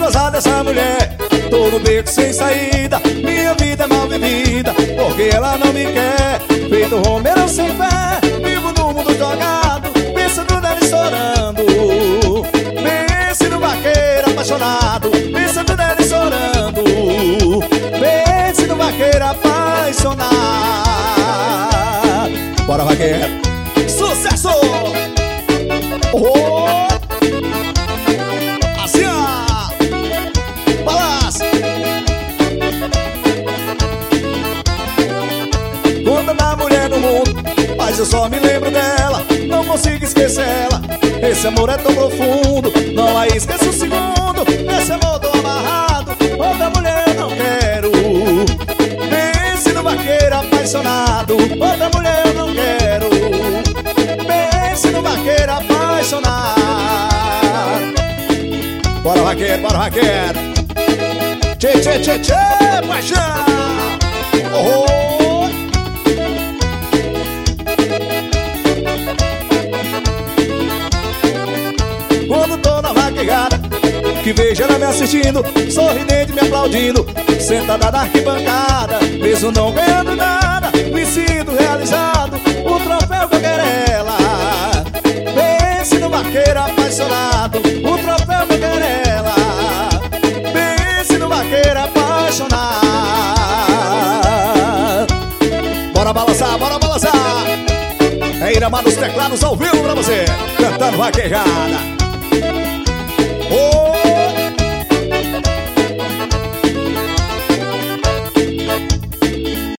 gozar dessa mulher. Tô no beco sem saída, minha vida é mal vivida, porque ela não me quer. Feito Romero sem fé, vivo no mundo jogado, pensando nela estourando. Pense no vaqueiro apaixonado, pensando nela estourando. Pense no vaqueiro apaixonado. Bora, vaqueiro! Sucesso! Oh! Assim, ó! Balança! Quando da mulher no mundo, mas eu só me lembro dela, não consigo esquecer ela. Esse amor é tão profundo, não a esqueço um segundo. Esse amor tão amarrado, outra mulher eu não quero. Pense no vaqueiro apaixonado, outra mulher eu não quero. Pense no vaqueiro apaixonado. Bora, vaqueiro, bora, vaqueiro. Tchê, tchê, tchê, tchê, paixão. Oh, oh. Quando tô na vaquejada, que vejo ela me assistindo, sorridente me aplaudindo, sentada na arquibancada, mesmo não ganhando nada, me sinto realizado, o troféu que eu quero é ela. Pense no vaqueiro apaixonado, o troféu que eu quero é ela. Pense no vaqueiro apaixonado. Bora balançar, bora balançar. É Iramar nos teclados ao vivo pra você, cantando vaquejada.